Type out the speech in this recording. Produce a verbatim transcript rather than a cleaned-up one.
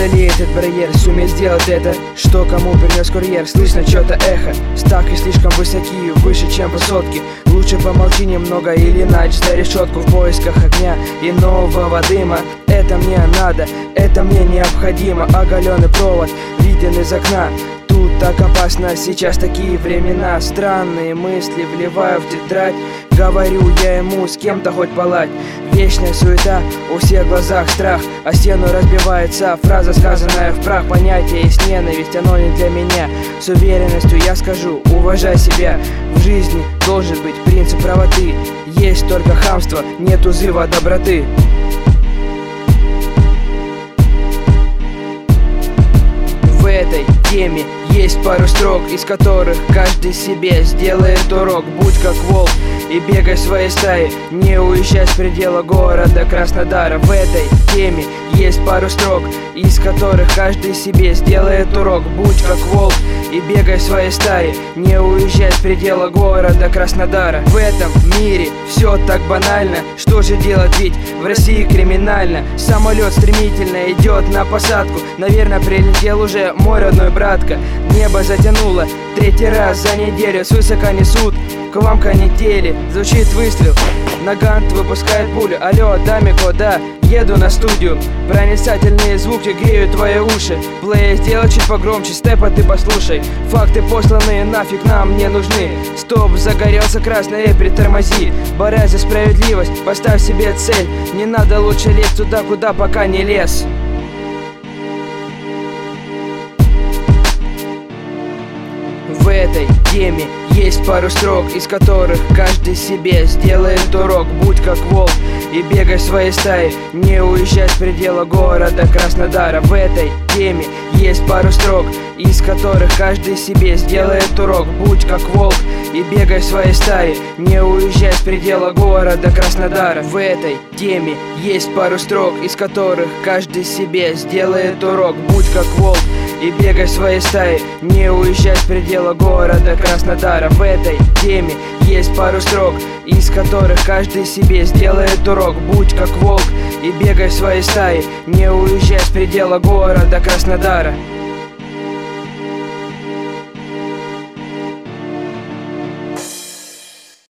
преодолеет этот барьер, сумеет сделать это, что кому принес курьер. Слышно что-то эхо, ставки слишком высокие, выше чем высотки. Лучше помолчи немного или ночь за решетку в поисках огня и нового дыма. Это мне надо, это мне необходимо. Оголенный провод виден из окна. Тут так опасно, сейчас такие времена. Странные мысли вливаю в тетрадь. Говорю я ему, с кем-то хоть поладь. Вечная суета, у всех в глазах страх. О стену разбивается фраза, сказанная в прах. Понятие есть ненависть, оно не для меня. С уверенностью я скажу, уважай себя. В жизни должен быть принцип правоты. Есть только хамство, нет узыва доброты. В этой теме есть пару строк, из которых каждый себе сделает урок. Будь как волк и бегай в своей стае, не уезжай с предела города Краснодара. В этой теме есть пару строк, из которых каждый себе сделает урок. Будь как волк и бегай в своей стае, не уезжай с предела города Краснодара. В этом мире все так банально, что же делать, ведь в России криминально. Самолет стремительно идет на посадку, наверное, прилетел уже мой родной братка. Небо затянуло третий раз за неделю, свысока несут к вам канители. Звучит выстрел, Нагант выпускает пулю. Алло, Дамико, да, еду на студию. Проницательные звуки греют твои уши. Плей сделай чуть погромче, степа ты послушай. Факты посланные нафиг нам не нужны. Стоп, загорелся красный, эй, притормози. Борясь за справедливость, поставь себе цель. Не надо лучше лезть туда, куда пока не лез. В этой теме есть пару строк, из которых каждый себе сделает урок. Будь как волк и бегай в своей стае, не уезжай с предела города Краснодара. В этой теме есть пару строк, из которых каждый себе сделает урок. Будь как волк и бегай в своей стае, не уезжай с предела города Краснодара. В этой теме есть пару строк, из которых каждый себе сделает урок. Будь как волк и бегай в своей стае, не уезжай с предела города Краснодара. В этой теме есть пару строк, из которых каждый себе сделает урок. Будь как волк и бегай в своей стае, не уезжай с предела города Краснодара.